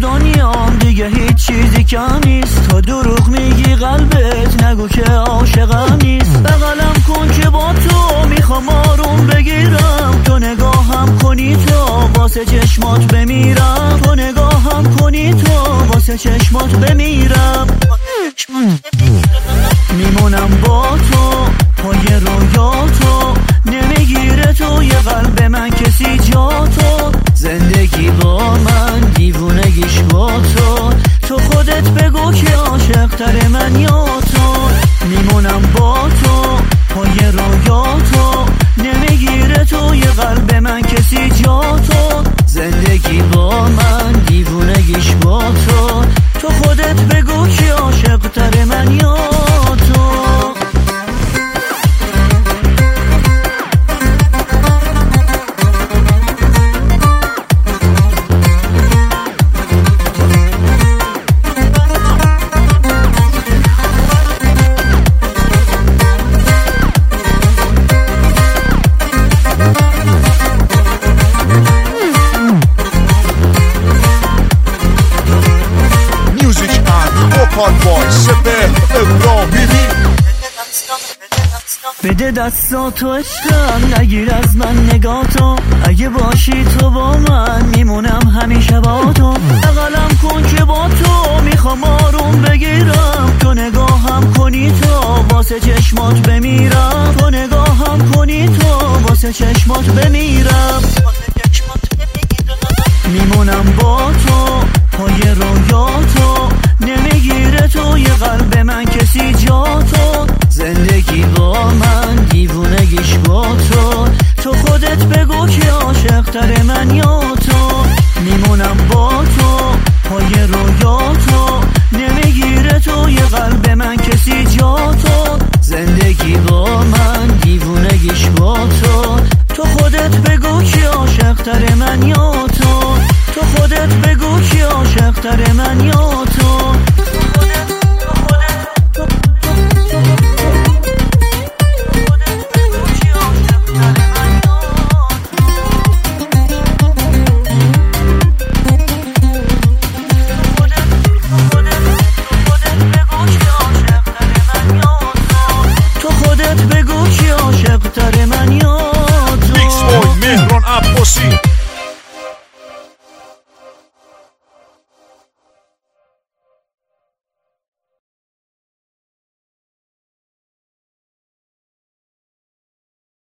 دنیام دیگه هیچ چیزی کم نیست. تو دروغ میگی قلبت نگو که عاشقم نیست. بغلم کن که با تو میخوام آروم بگیرم. تو نگاهم کنی تو واسه چشمات بمیرم. تو نگاهم کنی تو واسه چشمات بمیرم. میمونم با تو پای رویاتو. نمیگیره توی قلب من کسی جا تو. زندگی با من دیوونگیش با تو. تو خودت بگو که عاشق تر من یا تو. میمونم با تو پای رویاتو. نمیگیره توی قلب من کسی جا تو. زندگی با من دیوونگیش با تو. تو خودت بگو که عاشق تر من یا تو. بده دستاتو عشقم نگیر از من نگاتو. اگه باشی تو با من میمونم همیشه با تو. بغلم کن که با تو میخوام آروم بگیرم. تو نگاهم کنی تو واسه چشمات بمیرم. تو نگاهم کنی تو واسه چشمات بمیرم. میمونم با تو پای رویاتو. نمیگیره توی قلب من کسی جا تو. زندگی با من دیوونگیش با تو. تو خودت بگو که عاشق تر من یا تو. میمونم با تو پای رویاتو. نمیگیره توی قلب من کسی جا تو. زندگی با من دیوونگیش با تو. تو خودت بگو که عاشق تر من یا تو. تو خودت بگو که عاشق تر من یا